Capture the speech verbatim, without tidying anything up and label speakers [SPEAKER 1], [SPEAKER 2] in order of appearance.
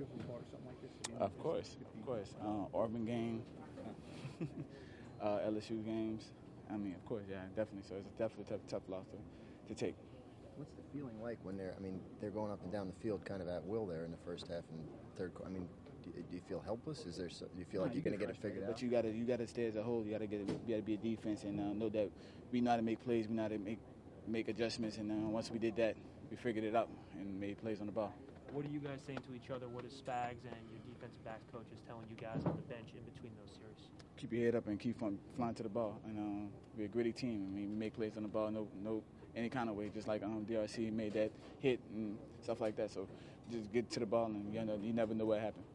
[SPEAKER 1] you ever part of something like this again?
[SPEAKER 2] Of course, of course. Uh, Auburn game, uh, L S U games. I mean, of course, yeah, definitely. So it's definitely a tough, tough loss to, to take.
[SPEAKER 3] What's the feeling like when they're? I mean, they're going up and down the field kind of at will there in the first half and third. I mean, do, do you feel helpless? Is there? So, do you feel
[SPEAKER 2] No,
[SPEAKER 3] like
[SPEAKER 2] you
[SPEAKER 3] you're going to
[SPEAKER 2] get
[SPEAKER 3] get it figured
[SPEAKER 2] frustrated,
[SPEAKER 3] out?
[SPEAKER 2] But you gotta, you gotta stay as a whole. You gotta get, it, you gotta be a defense and uh, know that we know how to make plays. We know how to make, make adjustments. And uh, once we did that, we figured it out and made plays on the ball.
[SPEAKER 4] What are you guys saying to each other? What is Spags and your defensive backs coaches telling you guys on the bench in between those series?
[SPEAKER 2] Keep your head up and keep flying, flying to the ball. And um, we're a gritty team. I mean, we make plays on the ball, no, no, any kind of way. Just like um, D R C made that hit and stuff like that. So just get to the ball, and you know, you never know what happened.